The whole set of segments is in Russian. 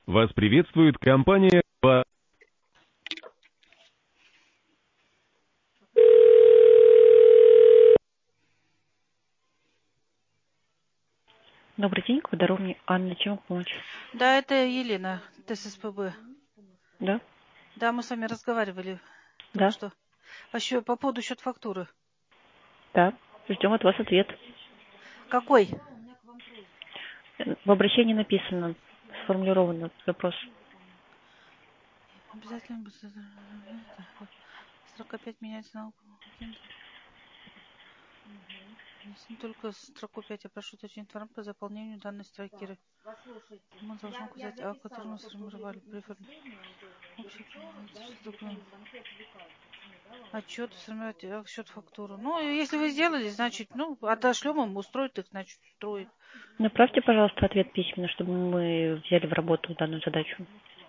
Вас приветствует компания Добрый день, Квадроний. Анна, чем помочь? Да, это Елена, ТССПБ. Да? Да, мы с вами разговаривали только Да? что. Вообще, по поводу счет фактуры. Да. Ждем от вас ответ. Какой? В обращении написано, сформулирован запрос. Обязательно строка 5 меняется на Если только строку 5 я прошу уточнить информацию по заполнению данной строки. Мы должны указать, который мы сформировали. Отчет, сформировать счет фактуру. Ну, если вы сделали, значит, отошлем им, устроит их, значит, устроит. Направьте, пожалуйста, ответ письменно, чтобы мы взяли в работу данную задачу.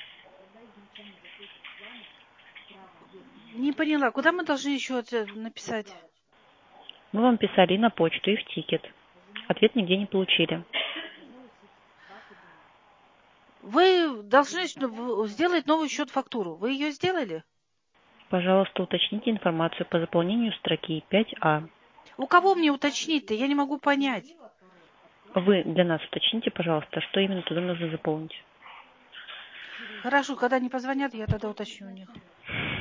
Не поняла, куда мы должны еще это написать? Мы вам писали и на почту, и в тикет. Ответ нигде не получили. Вы должны сделать новый счет-фактуру. Вы ее сделали? Пожалуйста, уточните информацию по заполнению строки 5А. У кого мне уточнить-то? Я не могу понять. Вы для нас уточните, пожалуйста, что именно туда нужно заполнить. Хорошо, когда они позвонят, я тогда уточню у них.